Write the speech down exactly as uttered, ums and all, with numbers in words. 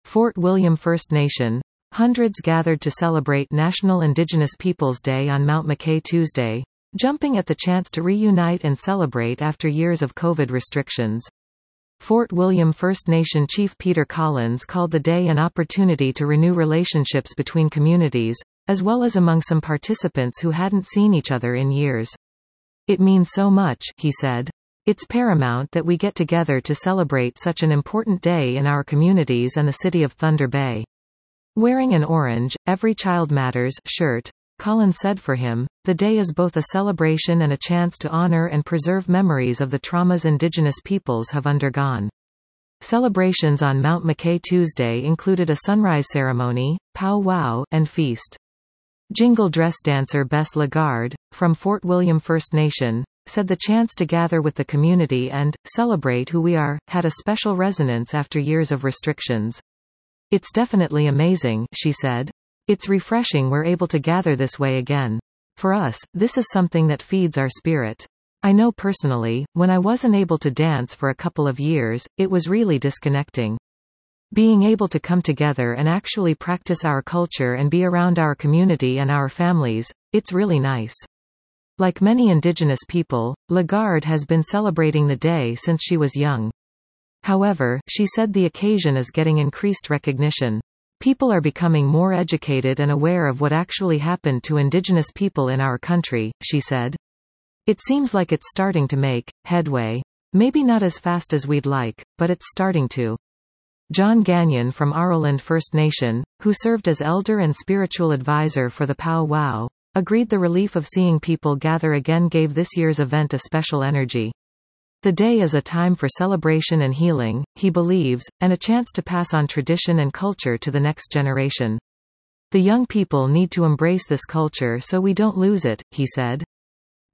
Fort William First Nation. Hundreds gathered to celebrate National Indigenous Peoples Day on Mount McKay Tuesday, jumping at the chance to reunite and celebrate after years of COVID restrictions. Fort William First Nation Chief Peter Collins called the day an opportunity to renew relationships between communities, as well as among some participants who hadn't seen each other in years. "It means so much," he said. "It's paramount that we get together to celebrate such an important day in our communities and the city of Thunder Bay." Wearing an orange, "Every Child Matters" shirt, Collins said for him, the day is both a celebration and a chance to honor and preserve memories of the traumas Indigenous peoples have undergone. Celebrations on Mount McKay Tuesday included a sunrise ceremony, pow-wow, and feast. Jingle dress dancer Bess Lagarde, from Fort William First Nation, said the chance to gather with the community and celebrate who we are had a special resonance after years of restrictions. "It's definitely amazing," she said. "It's refreshing we're able to gather this way again. For us, this is something that feeds our spirit. I know personally, when I wasn't able to dance for a couple of years, it was really disconnecting. Being able to come together and actually practice our culture and be around our community and our families, it's really nice." Like many Indigenous people, Lagarde has been celebrating the day since she was young. However, she said the occasion is getting increased recognition. "People are becoming more educated and aware of what actually happened to Indigenous people in our country," she said. "It seems like it's starting to make headway. Maybe not as fast as we'd like, but it's starting to." John Gagnon from Aroland First Nation, who served as elder and spiritual advisor for the Pow Wow, agreed the relief of seeing people gather again gave this year's event a special energy. The day is a time for celebration and healing, he believes, and a chance to pass on tradition and culture to the next generation. "The young people need to embrace this culture so we don't lose it," he said.